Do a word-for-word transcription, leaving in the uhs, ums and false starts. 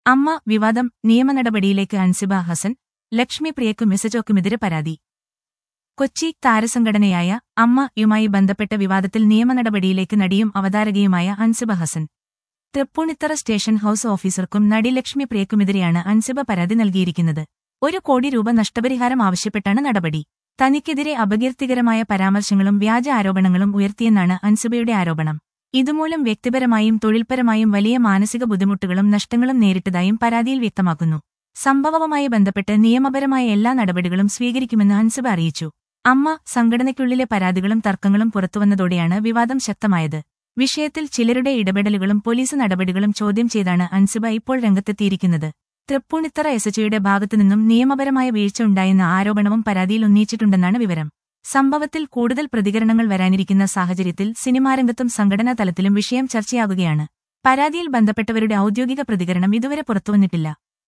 അമ്മ വിവാദം നിയമ നടപടിയിലേക്ക് അൻസിബ ഹസൻ ലക്ഷ്മി പ്രിയക്കും മെസജോക്കുമെതിരെ പരാതി. കൊച്ചി താരസംഘടനയായ അമ്മ യുമായി ബന്ധപ്പെട്ട വിവാദത്തിൽ നിയമ നടപടിയിലേക്ക് നടിയും അവതാരകയുമായ അൻസിബ ഹസൻ. തൃപ്പൂണിത്തറ സ്റ്റേഷൻ ഹൌസ് ഓഫീസർക്കും നടി ലക്ഷ്മി പ്രിയക്കുമെതിരെയാണ് അൻസിബ പരാതി നൽകിയിരിക്കുന്നത്. ഒരു കോടി രൂപ നഷ്ടപരിഹാരം ആവശ്യപ്പെട്ടാണ് നടപടി. തനിക്കെതിരെ അപകീർത്തികരമായ പരാമർശങ്ങളും വ്യാജ ആരോപണങ്ങളും ഉയർത്തിയെന്നാണ് അൻസിബയുടെ ആരോപണം. ഇതുമൂലം വ്യക്തിപരമായും തൊഴിൽപരമായും വലിയ മാനസിക ബുദ്ധിമുട്ടുകളും നഷ്ടങ്ങളും നേരിട്ടതായും പരാതിയിൽ വ്യക്തമാക്കുന്നു. സംഭവവുമായി ബന്ധപ്പെട്ട് നിയമപരമായ എല്ലാ നടപടികളും സ്വീകരിക്കുമെന്ന് അൻസിബ അറിയിച്ചു. അമ്മ സംഘടനയ്ക്കുള്ളിലെ പരാതികളും തർക്കങ്ങളും പുറത്തുവന്നതോടെയാണ് വിവാദം ശക്തമായത്. വിഷയത്തിൽ ചിലരുടെ ഇടപെടലുകളും പോലീസ് നടപടികളും ചോദ്യം ചെയ്താണ് അൻസിബ ഇപ്പോൾ രംഗത്തെത്തിയിരിക്കുന്നത്. തൃപ്പൂണിത്തറ എസ്എച്ച്ഒയുടെ ഭാഗത്തുനിന്നും നിയമപരമായ വീഴ്ച ഉണ്ടായെന്ന ആരോപണവും പരാതിയിൽ ഉന്നയിച്ചിട്ടുണ്ടെന്നാണ് വിവരം. സംഭവത്തിൽ കൂടുതൽ പ്രതികരണങ്ങൾ വരാനിരിക്കുന്ന സാഹചര്യത്തിൽ സിനിമാരംഗത്തും സംഘടനാ തലത്തിലും വിഷയം ചർച്ചയാകുകയാണ്. പരാതിയിൽ ബന്ധപ്പെട്ടവരുടെ ഔദ്യോഗിക പ്രതികരണം ഇതുവരെ പുറത്തുവന്നിട്ടില്ല.